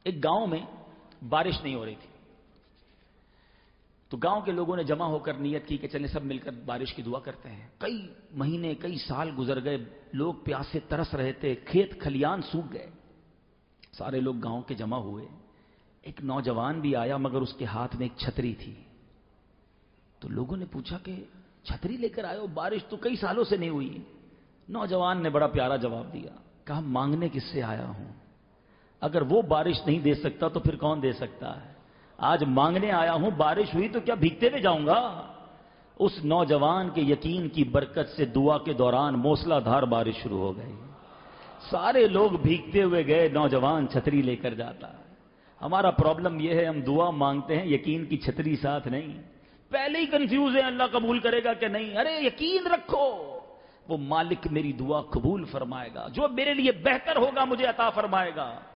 ایک گاؤں میں بارش نہیں ہو رہی تھی، تو گاؤں کے لوگوں نے جمع ہو کر نیت کی کہ چلیں سب مل کر بارش کی دعا کرتے ہیں۔ کئی مہینے کئی سال گزر گئے، لوگ پیاسے ترس رہے تھے، کھیت کھلیان سوکھ گئے، سارے لوگ گاؤں کے جمع ہوئے۔ ایک نوجوان بھی آیا مگر اس کے ہاتھ میں ایک چھتری تھی، تو لوگوں نے پوچھا کہ چھتری لے کر آئے ہو، بارش تو کئی سالوں سے نہیں ہوئی۔ نوجوان نے بڑا پیارا جواب دیا، کہا مانگنے کس سے آیا ہوں، اگر وہ بارش نہیں دے سکتا تو پھر کون دے سکتا ہے؟ آج مانگنے آیا ہوں، بارش ہوئی تو کیا بھیگتے ہوئے جاؤں گا؟ اس نوجوان کے یقین کی برکت سے دعا کے دوران موسلا دھار بارش شروع ہو گئی، سارے لوگ بھیگتے ہوئے گئے، نوجوان چھتری لے کر جاتا۔ ہمارا پرابلم یہ ہے، ہم دعا مانگتے ہیں یقین کی چھتری ساتھ نہیں، پہلے ہی کنفیوز ہے اللہ قبول کرے گا کہ نہیں۔ ارے یقین رکھو، وہ مالک میری دعا قبول فرمائے گا، جو میرے لیے بہتر ہوگا مجھے عطا فرمائے گا۔